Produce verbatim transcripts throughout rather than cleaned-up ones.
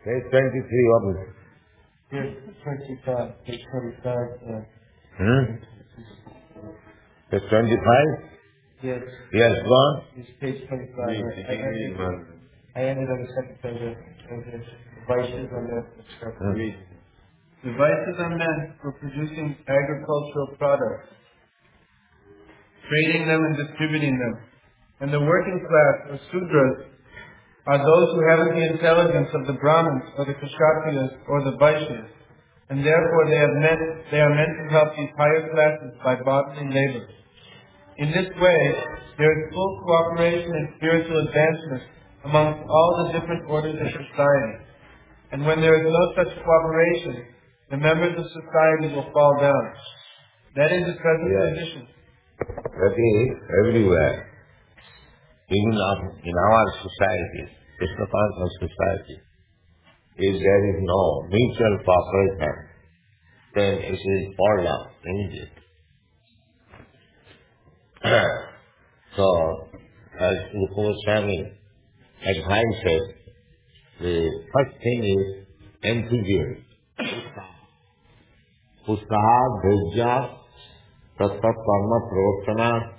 Page twenty-three, what is it? Page twenty-five. Page twenty-five. Uh, hmm? Page twenty-five? Yes. Yes, go on. It's page twenty-five. I, I, ended, I ended on the second page of the vices on the hmm. The vices are meant for producing agricultural products, trading them and distributing them. And the working class, or Sudras, are those who haven't the intelligence of the Brahmins, or the Kshatriyas, or the Vaishyas, and therefore they, have meant, they are meant to help these higher classes by bodily labor. In this way, there is full cooperation and spiritual advancement amongst all the different orders of society. And when there is no such cooperation, the members of society will fall down. That is the present yes. condition. That is everywhere. Even in our society, Krishna conscious society, if there is no mutual cooperation, then it will fall down immediately. So, as Rupa Goswami advises, the first thing is enthusiasm. Pustaha, Dhejya, Tattat Karma, Pravartana.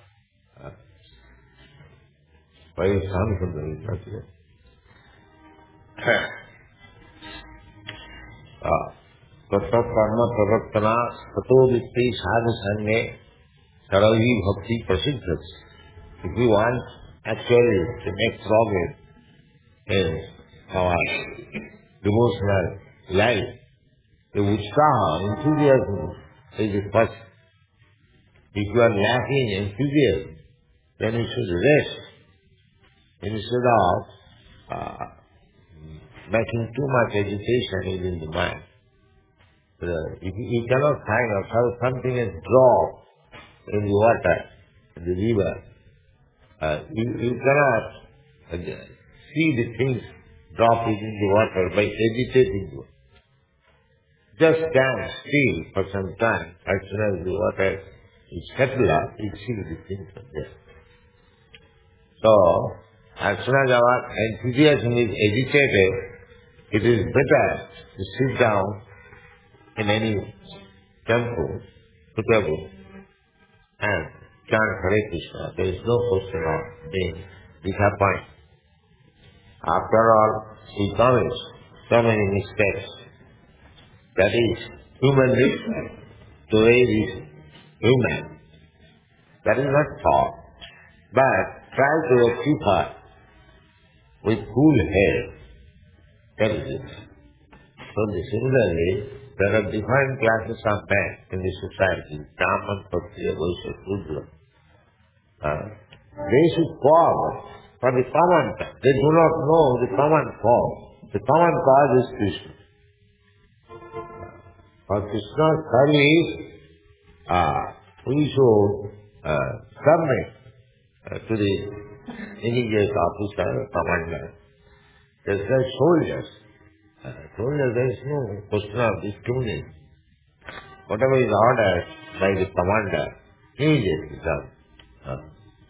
Very sound from the Vishnu. Tattat Karma, Pravartana, Tato Vitti Sadhu Sangye, Saravi Bhakti Prasiddhas. If we want actually to make progress in our devotional life, the utsaha, enthusiasm is the first. If you are lacking enthusiasm, then you should rest instead of uh, making too much agitation within the mind. Uh, if you, you cannot find out how something is dropped in the water, in the river, uh, you, you cannot uh, see the things drop in the water by agitating it. Just stand still for some time. As soon as the water is settled up, you see the things are there. So, as soon as our enthusiasm is agitated, it is better to sit down in any temple, suitable, and chant Hare Krishna. There is no question of being disappointed. After all, we commit so many mistakes. That is, human nature. The way is human. That is not thought. But try to occupy with cool head. That is it. So similarly, there are different classes of men in the society. Brahman, Kshatriya, Vaishya, Shudra. Uh, they should call for the common cause. They do not know the common cause. The common cause is Krishna. For Krishna's service, uh, we should uh, submit uh, to the immediate officer, commander. Just like soldiers. Uh, soldiers, there is no question of discrimination. Whatever is ordered by the commander, immediately done. Uh.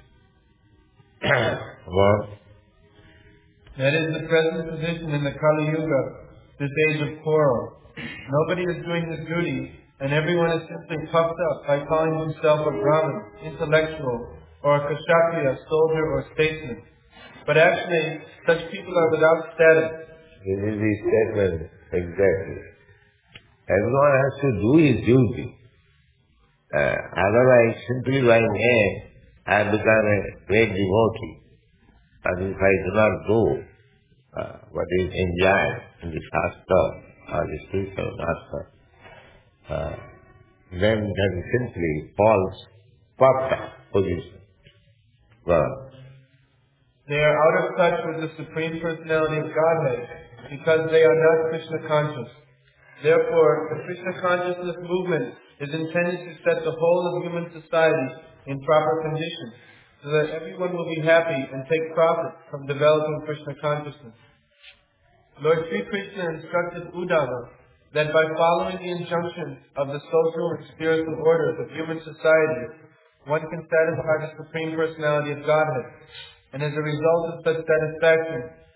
well, that is the present position in the Kali Yuga, this age of quarrel. Nobody is doing his duty, and everyone is simply puffed up by calling himself a Brahmin, intellectual, or a Kshatriya, soldier or statesman. But actually, such people are without status. This is the statement, exactly. Everyone has to do his duty. Uh, otherwise, simply by name, I have become a great devotee. But if I do not do uh, what is enjoined in the Shastra, or the spiritual master, uh, then that is simply false, puffed position. Well, they are out of touch with the Supreme Personality of Godhead because they are not Krishna conscious. Therefore, the Krishna consciousness movement is intended to set the whole of human society in proper conditions so that everyone will be happy and take profit from developing Krishna consciousness. Lord Sri Krishna instructed Uddhava that by following the injunctions of the social and spiritual orders of human society, one can satisfy the Supreme Personality of Godhead. And as a result of such satisfaction,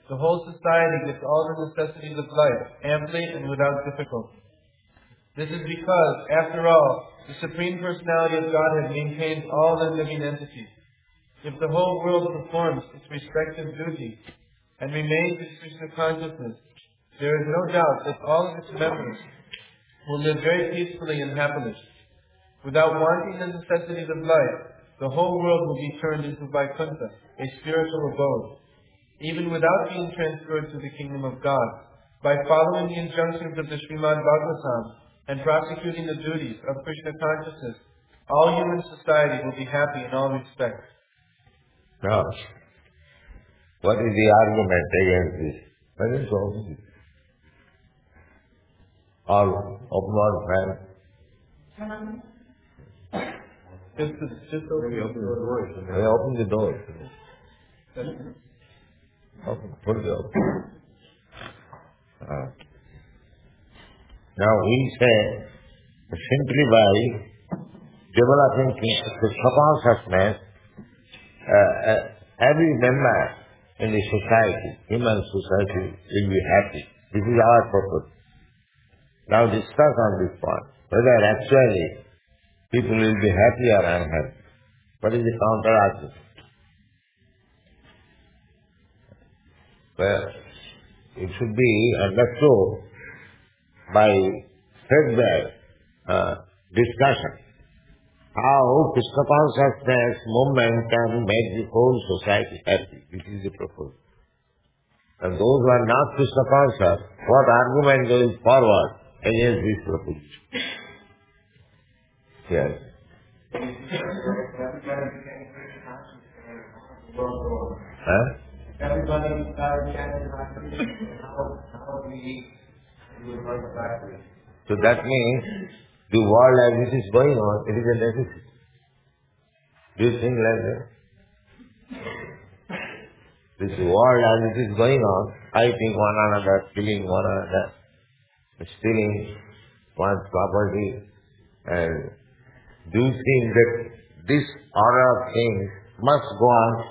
the whole society gets all the necessities of life amply and without difficulty. This is because, after all, the Supreme Personality of Godhead maintains all the living entities. If the whole world performs its respective duties and remains in Krishna consciousness, there is no doubt that all of its members will live very peacefully and happily. Without wanting the necessities of life, the whole world will be turned into Vaikuntha, a spiritual abode. Even without being transferred to the kingdom of God, by following the injunctions of the Srimad Bhagavatam and prosecuting the duties of Krishna consciousness, all human society will be happy in all respects. Now, what is the argument against this? What is wrong with it? All open one fan. Just, just open the door. They open the door. Open, put it open. Uh, now we say, simply by developing Krishna consciousness, uh, uh, every member in the society, human society, will be happy. This is our purpose. Now discuss on this point, whether actually people will be happy or unhappy. What is the counter argument? Well, it should be understood by further uh, discussion how Krishna consciousness movement can make the whole society happy. This is the proposal. And those who are not Krishna conscious, what argument goes forward against this proposition? Yes. Huh? Everybody started chanting how how we do it. So that means the world as it is going on, it is a necessity. Do you think like that? This world as it is going on, fighting one another, killing one another, stealing one's property, and do you think that this order of things must go on?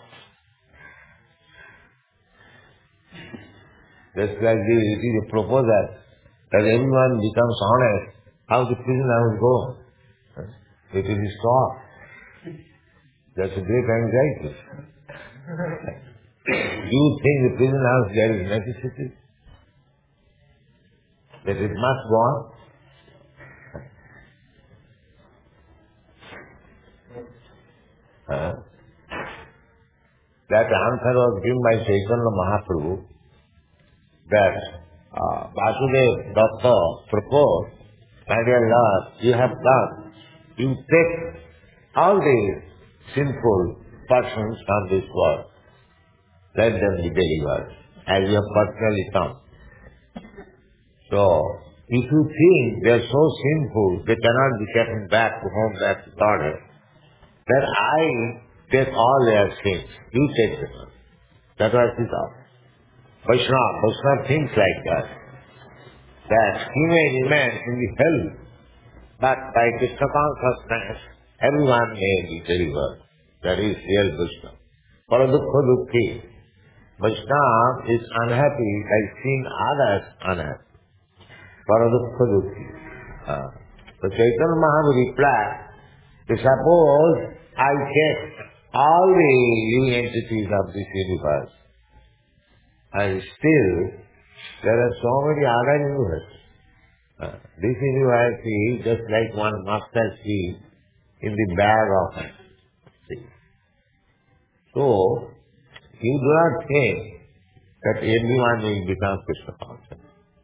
Just like the, it is a proposal that everyone becomes honest, how the prison house go? It will stop. That's a great anxiety. Do you think the prison house there is necessity? That it must go on? Uh, that answer was given by Chaitanya Mahaprabhu, that uh, Vasudev Datta proposed, my dear Lord, you have done, you take all the sinful persons from this world, let them be delivered, as you have personally come. So, if you think they are so sinful, they cannot be taken back to home, back to God, then I take all their sins, you take them. That was his offer. Vaishnava, Vaishnava thinks like that, that he may remain in the hell, but by Krishna consciousness, everyone may be delivered. That is real Vaishnava. Paradukha dukhi. Vaishnava is unhappy by seeing others unhappy. Paradukha dukhi. Uh, so Chaitanya Mahaprabhu replied, suppose I take all the living entities of this universe, and still there are so many other universes. Uh, this universe is just like one mustard seed in the bag of seed. So, you do not think that everyone will become Krishna conscious.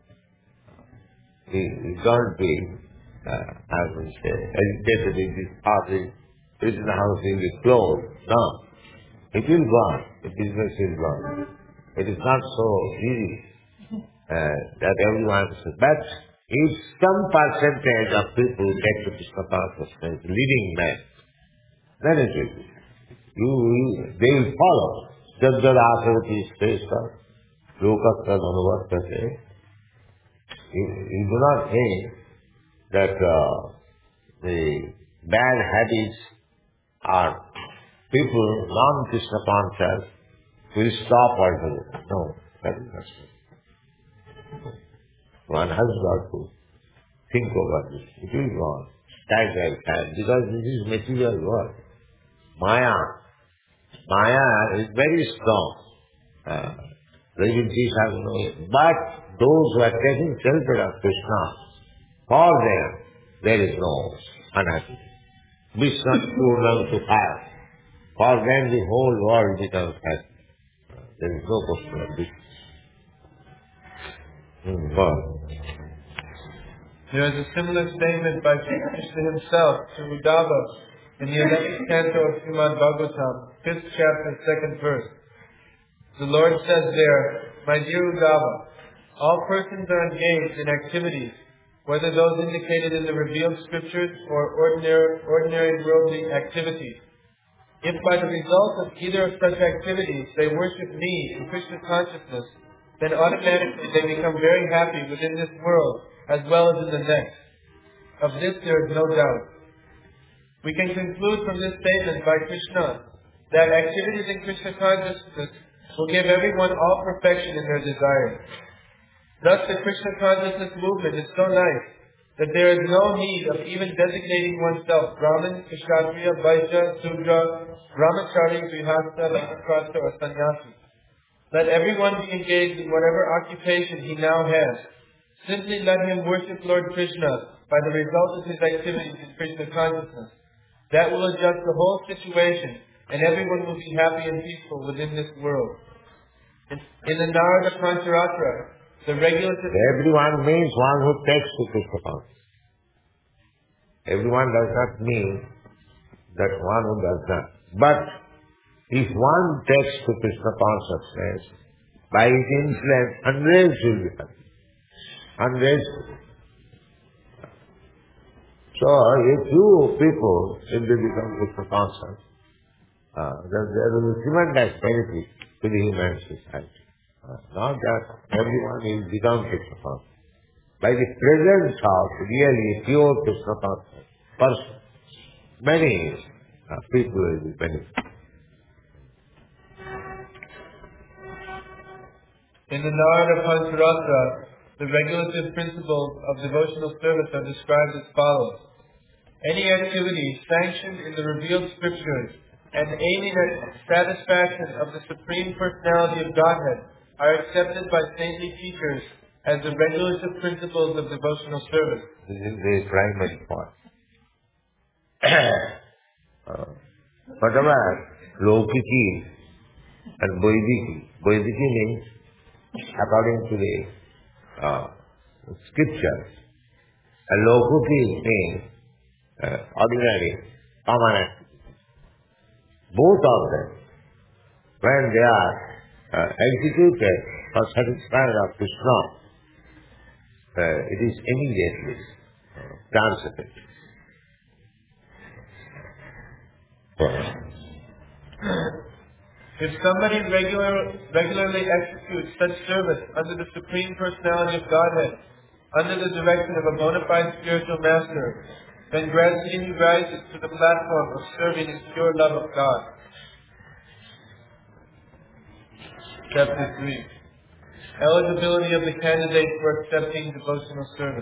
You don't be, uh, I would say, educated in this office, Krishna house will be closed. No. It will go on. The business will go on. It is not so easy uh, that everyone should. But if some percentage of people get to Krishna consciousness, living men, then it will be. You, you, they will follow. Jadjada asarati shrestha, lokasya dhanuvasya. You, you do not think that uh, the bad habits or people non-Krishna conscious will stop altogether. No. That is not so. One has got to think over this. It is wrong. That right time. Because this is material world. Maya. Maya is very strong. Uh, but those who are taking shelter of Krishna, for them, there is no unhappiness. Vishnu Purnam to fire. For them, the whole world becomes happy. There is no question of this. Hmm, God. There is a similar statement by Krishna himself to Uddhava in the eleventh canto of Srimad Bhagavatam, fifth chapter, second verse. The Lord says there, "My dear Uddhava, all persons are engaged in activities, whether those indicated in the revealed scriptures or ordinary, ordinary worldly activities. If by the result of either of such activities they worship me in Krishna consciousness, then automatically they become very happy within this world as well as in the next. Of this there is no doubt." We can conclude from this statement by Krishna that activities in Krishna consciousness will give everyone all perfection in their desires. Thus the Krishna consciousness movement is so nice that there is no need of even designating oneself Brahmin, Kshatriya, Vaishya, Sudra, Brahmachari, Grihastha, Vanaprastha, or Sannyasi. Let everyone be engaged in whatever occupation he now has. Simply let him worship Lord Krishna by the result of his activities in Krishna consciousness. That will adjust the whole situation, and everyone will be happy and peaceful within this world. In, in the Narada Pancharatra, the regulative... Everyone means one who takes to Krishna consciousness. Everyone does not mean that one who does not. But if one takes to Krishna consciousness, by his influence, hundreds will be happy. Hundreds. So, if few people, if they become Krishna conscious, uh, then there will be tremendous benefit to the human society. Uh, not that everyone will become Krishna conscious. By the presence of really pure Krishna conscious person, many uh, people will be benefited. In the Narada Pancharatra, the regulative principles of devotional service are described as follows. Any activity sanctioned in the revealed scriptures and aiming at satisfaction of the Supreme Personality of Godhead are accepted by saintly teachers as the regulative principles of devotional service. This is the primary point. uh, whatever Lokiki and Vaidiki, Vaidiki means according to the uh, scriptures, and Lokuki means uh, ordinary, common activity. Both of them, when they are uh, executed for satisfaction of Krishna, uh, it is immediately uh, transcended. If somebody regular, regularly executes such service under the Supreme Personality of Godhead, under the direction of a bona fide spiritual master, then gradually he rises to the platform of serving in pure love of God. Chapter three. Eligibility of the candidate for accepting devotional service.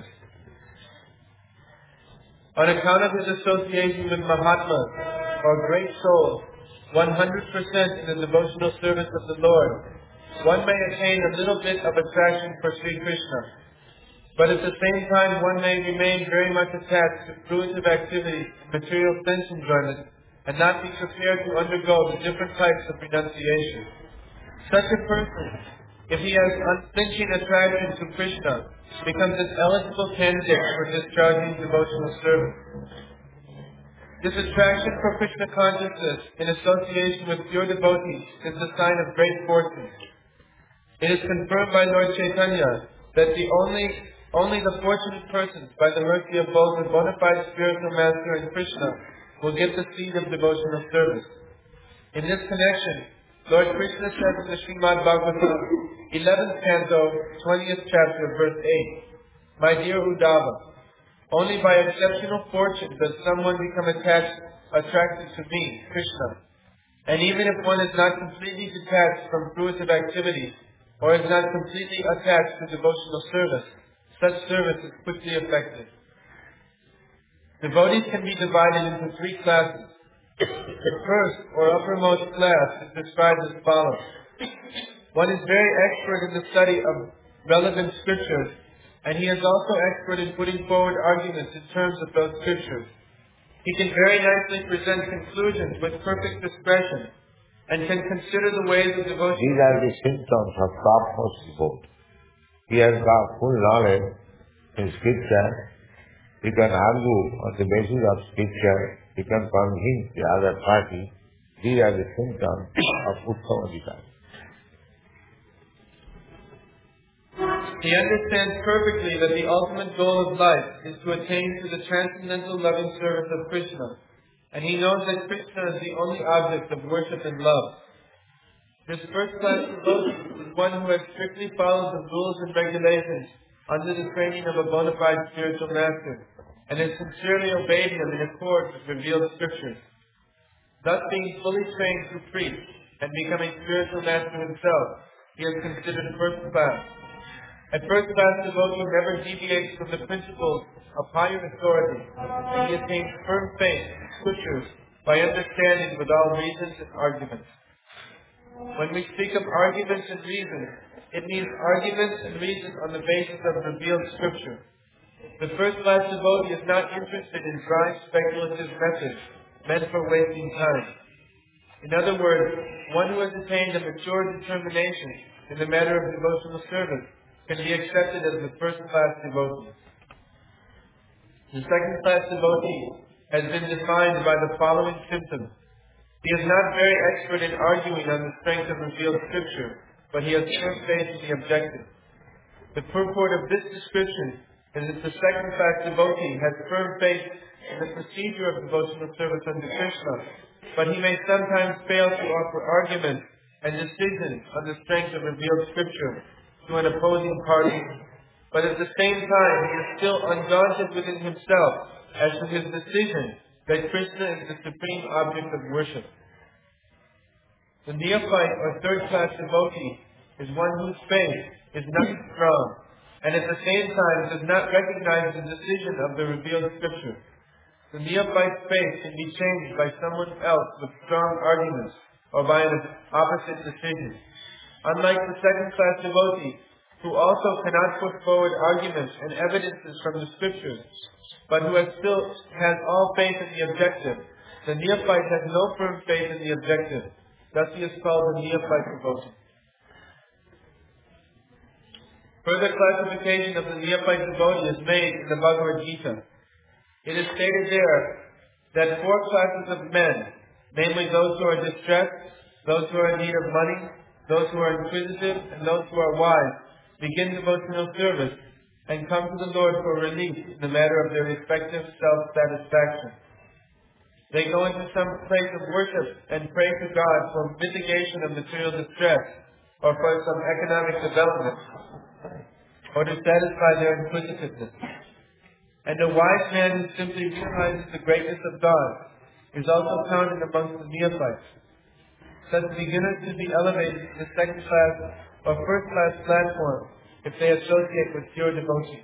On account of his association with Mahatmas, or great souls, one hundred percent in the devotional service of the Lord, one may attain a little bit of attraction for Sri Krishna. But at the same time, one may remain very much attached to fruitive activities, material sense enjoyment, and not be prepared to undergo the different types of renunciation. Such a person, if he has unflinching attraction to Krishna, becomes an eligible candidate for discharging devotional service. This attraction for Krishna consciousness in association with pure devotees is the sign of great fortune. It is confirmed by Lord Chaitanya that the only only the fortunate persons, by the mercy of both the bona fide spiritual master and Krishna, will get the seed of devotional service. In this connection, Lord Krishna says in the Srimad Bhagavatam, eleventh canto, twentieth chapter, verse eight, "My dear Uddhava, only by exceptional fortune does someone become attached, attracted to me, Krishna. And even if one is not completely detached from fruitive activities, or is not completely attached to devotional service, such service is quickly affected. Devotees can be divided into three classes. The first, or uppermost class, is described as follows. One is very expert in the study of relevant scriptures, and he is also expert in putting forward arguments in terms of those scriptures. He can very nicely present conclusions with perfect discretion, and can consider the ways of devotion. These are the symptoms of topmost devotee. He has got full knowledge in scripture. He can argue on the basis of scripture. He can convince the other party. These are the symptoms of Uttama Adhikari. He understands perfectly that the ultimate goal of life is to attain to the transcendental loving service of Krishna, and he knows that Krishna is the only object of worship and love. This first class devotee is one who has strictly followed the rules and regulations under the training of a bona fide spiritual master, and has sincerely obeyed him in accord with revealed scriptures. Thus, being fully trained to preach and becoming spiritual master himself, he is considered first class. A first class devotee never deviates from the principles of higher authority, and he attains firm faith in scriptures by understanding with all reasons and arguments. When we speak of arguments and reasons, it means arguments and reasons on the basis of revealed scripture. The first class devotee is not interested in dry speculative methods meant for wasting time. In other words, one who has attained a mature determination in the matter of devotional service can be accepted as the first class devotee. The second class devotee has been defined by the following symptoms. He is not very expert in arguing on the strength of revealed scripture, but he has firm faith in the objective. The purport of this description is that the second class devotee has firm faith in the procedure of devotional service unto Krishna, but he may sometimes fail to offer arguments and decisions on the strength of revealed scripture to an opposing party. But at the same time, he is still undaunted within himself as to his decision that Krishna is the supreme object of worship. The neophyte or third-class devotee is one whose faith is not strong, and at the same time does not recognize the decision of the revealed scripture. The neophyte's faith can be changed by someone else with strong arguments, or by an opposite decision. Unlike the second-class devotee, who also cannot put forward arguments and evidences from the scriptures, but who has still has all faith in the objective, the neophyte has no firm faith in the objective. Thus he is called the neophyte devotee. Further classification of the neophyte devotee is made in the Bhagavad Gita. It is stated there that four classes of men, namely those who are distressed, those who are in need of money, those who are inquisitive, and those who are wise, begin devotional service and come to the Lord for relief in the matter of their respective self-satisfaction. They go into some place of worship and pray to God for mitigation of material distress or for some economic development or to satisfy their inquisitiveness. And a wise man who simply realizes the greatness of God is also counted amongst the neophytes. Such beginners to be elevated to the second class or first class platform if they associate with pure devotion.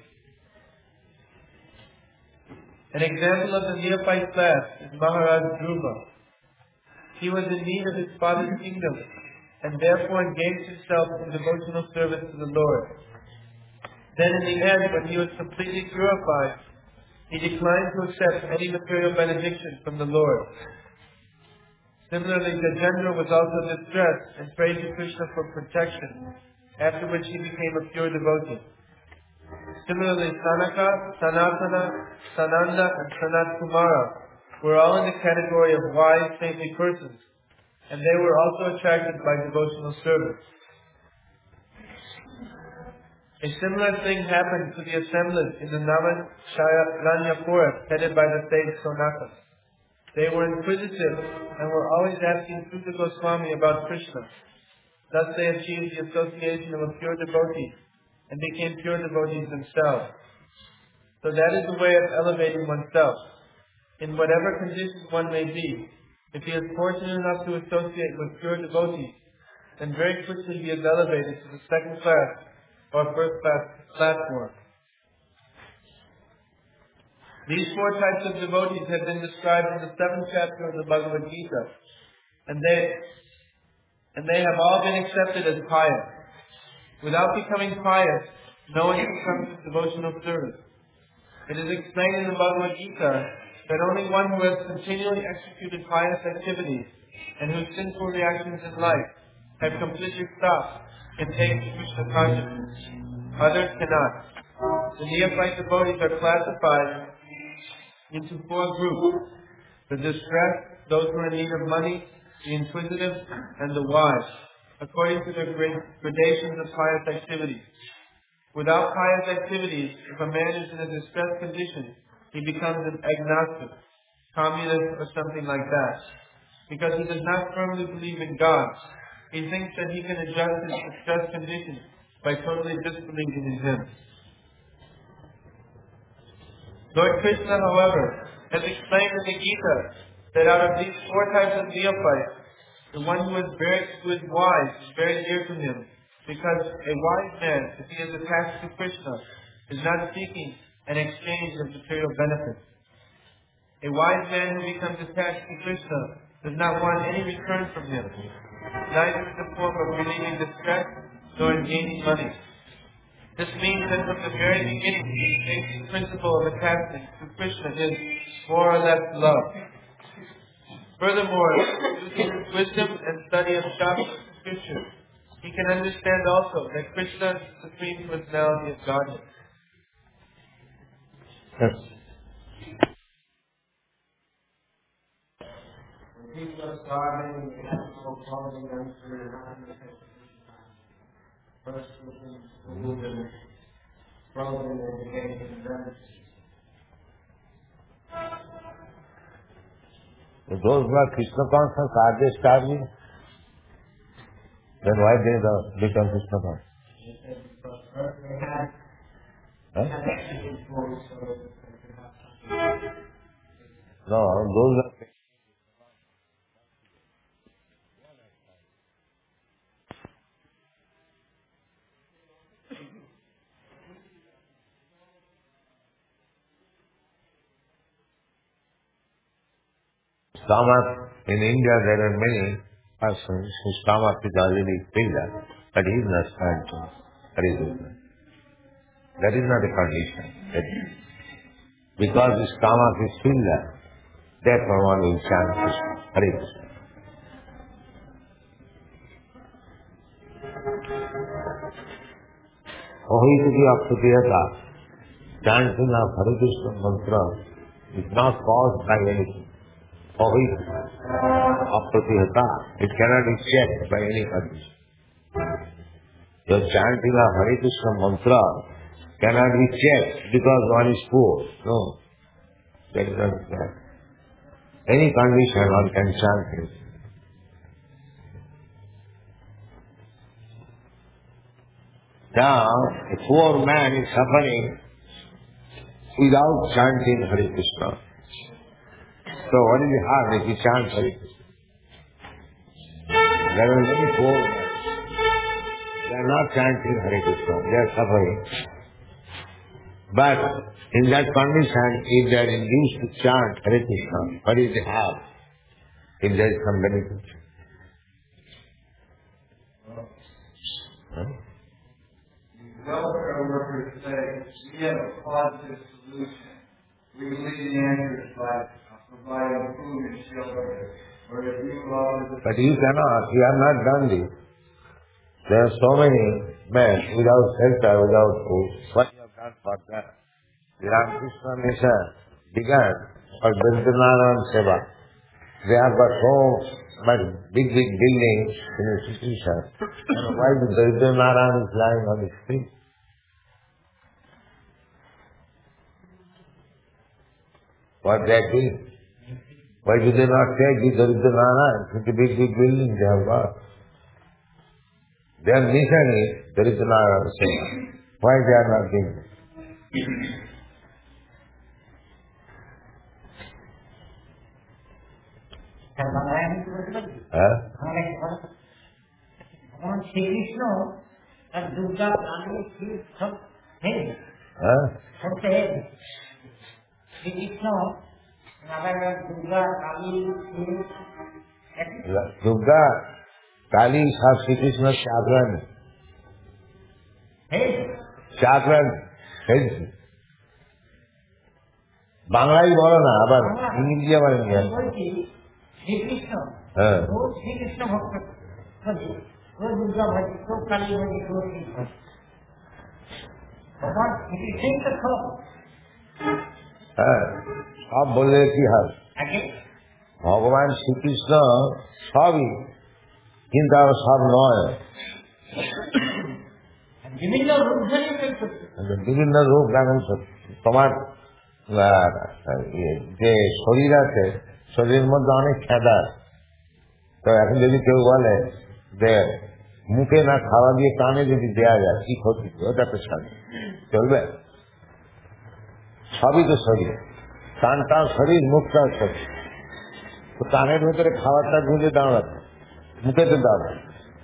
An example of the neophyte class is Maharaj Dhruva. He was in need of his father's kingdom and therefore engaged himself in devotional service to the Lord. Then in the end, when he was completely purified, he declined to accept any material benediction from the Lord. Similarly, Gajendra was also distressed and prayed to Krishna for protection, after which he became a pure devotee. Similarly, Sanaka, Sanatana, Sananda, and Sanat Kumara were all in the category of wise, saintly persons, and they were also attracted by devotional service. A similar thing happened to the assemblage in the Naman forest headed by the sage Sonaka. They were inquisitive and were always asking Suta Goswami about Krishna. Thus they achieved the association of a pure devotee and became pure devotees themselves. So that is the way of elevating oneself. In whatever condition one may be, if he is fortunate enough to associate with pure devotees, and very quickly he is elevated to the second class or first class platform. These four types of devotees have been described in the seventh chapter of the Bhagavad Gita, and they, and they have all been accepted as pious. Without becoming pious, no one can come to devotional service. It is explained in the Bhagavad Gita that only one who has continually executed pious activities and whose sinful reactions in life have completely stopped can take Krishna consciousness. Others cannot. The neophyte devotees are classified into four groups: the distressed, those who are in need of money, the inquisitive, and the wise, according to their gradations of pious activities. Without pious activities, if a man is in a distressed condition, he becomes an agnostic, communist, or something like that. Because he does not firmly believe in God, he thinks that he can adjust his distressed condition by totally disbelieving in Him. Lord Krishna, however, has explained in the Gita that out of these four types of neophytes, the one who is very who is wise is very dear to him, because a wise man, if he is attached to Krishna, is not seeking an exchange of material benefits. A wise man who becomes attached to Krishna does not want any return from him, neither in the form of relieving distress nor in gaining money. This means that from the very beginning, the basic principle of attachment to Krishna is more or less love. Furthermore, using his wisdom and study of Shastra scriptures, he can understand also that Krishna is the Supreme Personality of Godhead. Yes. When people are starving, they have no clothing, them to first food and frozen education and So those who are Krishna conscious, are they starving? Then why they the become Krishna conscious? Huh? No, those are stomach. In India there are many persons whose stomach is already filled up, but he is not starving. Hare Krishna. That is not a condition. That because his stomach is filled up, therefore one will chant Krishna. Hare Krishna. Ohituki apsutiyata, chanting of Hare Krishna mantra is not caused by anything. Ohituki apsutiyata, it cannot be checked by any condition. Your chanting of Hare Krishna mantra cannot be checked because one is poor. No. That is not that. Any condition one can chant it. Now, a poor man is suffering without chanting Hare Krishna. So what is the harm if he chants Hare Krishna? There are many poor men. They are not chanting Hare Krishna. They are suffering. But in that condition, if they are induced to chant Hare Krishna, what is the harm? If there is some benefit. Huh? welfare workers say, we have a positive solution. We believe the answer is by providing food and shelter. Whereas you love But you cannot, you have not done this. There are so many men without shelter, without food. What you have done for that? The Ramakrishna Mission began for Daridranarayan Seva. They have got so much big, big buildings in the institution. And why the Daridranarayan is lying on the street? What they are doing? Why do they not take the Daridranarayan? Such a big, big building they have got. Their mission is Daridranarayan Seva. Why they are not doing it? Huh? और श्री कृष्ण और दुर्गा काली शिव सब है हाँ? सब है श्री कृष्ण नारायण दुर्गा काली शिव दुर्गा काली सब श्री कृष्ण जागरण है जागरण বাংলাই বলো না আবার ইংরেজি আবার বলছি শ্রীকৃষ্ণ হ্যাঁ ও শ্রীকৃষ্ণ ভক্ত ভজি ও দুর্গা ভজি তো কালী ভজি তো শিব ভজি ভগবান শ্রীকৃষ্ণ তো সব হ্যাঁ সব বললে কি হয় আগে ভগবান শ্রীকৃষ্ণ সবই কিন্তু আর সব নয় বিভিন্ন রূপ ধরে বিভিন্ন রূপ যেমন তোমার যে শরীর আছে শরীরের মধ্যে অনেক খেদা তো এখন যদি কেউ বলে যে মুখে না খাওয়া দিয়ে কানে যদি দেয়া যায় কি ক্ষতি ওটা তো সামনে চলবে সবই তো শরীর কানটাও শরীর মুখটাও শরীর তো কানের ভেতরে খাবারটা গুঁজে দাঁড়াবে মুখে তো দাঁড়াবে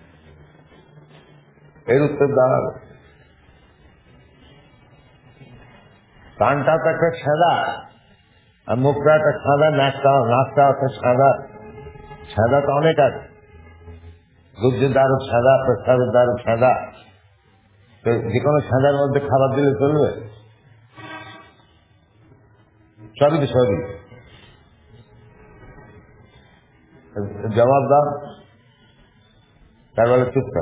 এর উত্তর দাঁড়াবে কানটা তো একটা সাদা আর মুখটা একটা সাদা নাকটা নাকটা একটা সাদা সাদা তো অনেক আছে গুজ্জের দারু সাদা প্রস্তাবের দারু সাদা তো যে কোনো সাদার মধ্যে খাবার দিলে চলবে সবই তো সবই জবাব দাও তার বলে চুপ কেন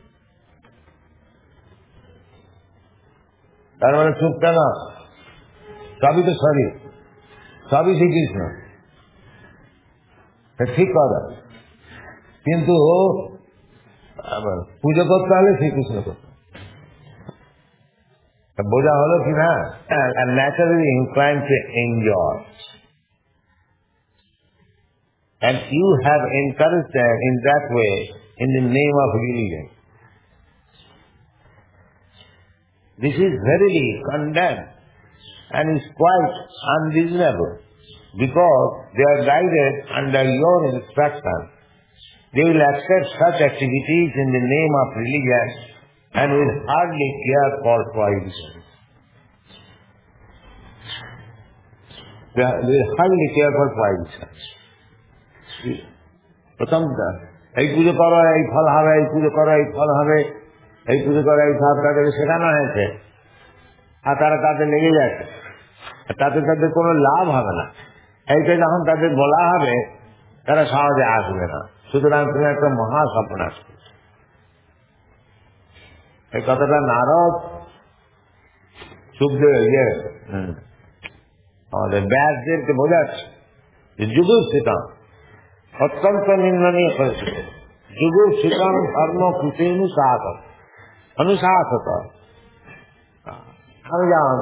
তার বলে চুপ কেন সবই তো শরীর সবই শ্রীকৃষ্ণ ঠিক কথা কিন্তু পুজো করতে হলে শ্রীকৃষ্ণ করতে বোঝা হলো কি না naturally incline to enjoy and you have encouraged them in that way in the name of religion. This is verily condemned and is quite unreasonable because they are guided under your instruction. They will accept such activities in the name of religion and will hardly care for prohibition. They will hardly care for prohibition. প্রথমটা এই পুজো করো এই ফল হবে এই পুজো করো এই ফল হবে এই পুজো করো এই ফল তাদেরকে শেখানো হয়েছে আর তারা তাদের লেগে যাচ্ছে তাতে তাদের কোনো লাভ হবে না এইটা যখন তাদের বলা হবে তারা সহজে আসবে না সুতরাং তুমি একটা মহা সর্বনাশ করছো এই কথাটা নারদ সুখদেব ইয়ে আমাদের ব্যাসদেরকে বোঝাচ্ছে যে যুগস্থিতম অত্যন্ত নিন্দনীয় করেছিল যুগস্থিতম ধর্ম কৃতেনুশাসত অনুশাসত আমি যেমন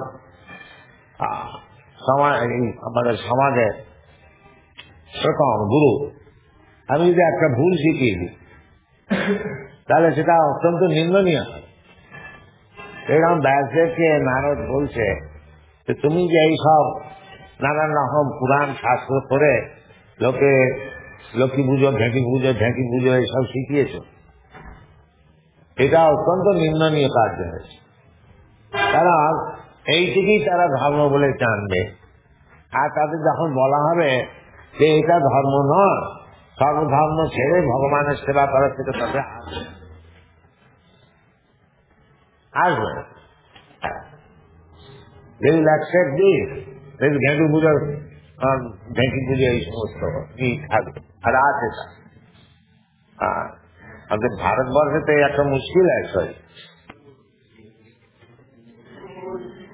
সমাজ আমাদের সমাজে প্রথম গুরু আমি যদি একটা ভুল শিখিয়ে দিই তাহলে সেটা অত্যন্ত নিন্দনীয় হয় এরকম ব্যাসদেরকে নারদ বলছে যে তুমি যে এইসব নানান রকম পুরাণ শাস্ত্র করে লোকে লক্ষ্মী পুজো ঢেঁকি পুজো ঢেঁকি পুজো এইসব শিখিয়েছ এটা অত্যন্ত নিন্দনীয় কার্য হয়েছে তারা এইটিকেই তারা ধর্ম বলে জানবে আর তাদের যখন বলা হবে যে এটা ধর্ম নয় সর্বধর্ম ছেড়ে ভগবানের সেবা করার থেকে তাদের আসবে আসবে They will accept this. They will ঢেঁকি পুজো ঢেঁকি পুজো এই সমস্ত আর আছে আমাদের ভারতবর্ষে তো একটা মুশকিল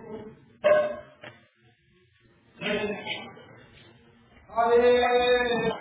আছে